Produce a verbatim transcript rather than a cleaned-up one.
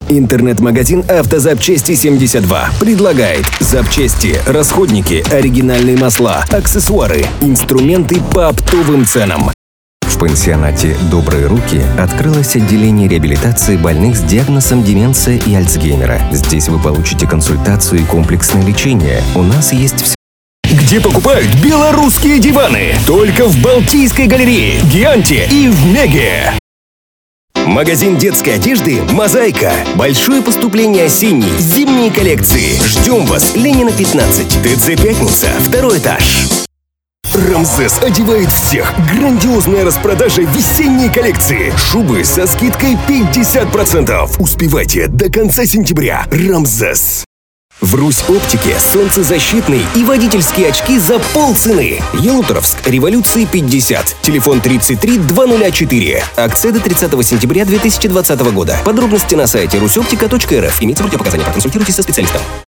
Интернет-магазин «Автозапчасти семьдесят два» предлагает запчасти, расходники, оригинальные масла, аксессуары, инструменты по оптовым ценам. В пансионате «Добрые руки» открылось отделение реабилитации больных с диагнозом деменция и Альцгеймера. Здесь вы получите консультацию и комплексное лечение. У нас есть все. Где покупают белорусские диваны? Только в Балтийской галерее, Гианте и в Меге. Магазин детской одежды «Мозаика». Большое поступление осенней, зимней коллекции. Ждем вас, Ленина, пятнадцать. ТЦ «Пятница», второй этаж. Рамзес одевает всех. Грандиозная распродажа весенней коллекции. Шубы со скидкой пятьдесят процентов. Успевайте до конца сентября. Рамзес. В Русь Оптике солнцезащитные и водительские очки за полцены. Ялуторовск, Революции пятьдесят. Телефон тридцать три двести четыре. Акция до тридцатого сентября две тысячи двадцатого года. Подробности на сайте русь оптика точка эр эф. Имеется противопоказания. Проконсультируйтесь со специалистом.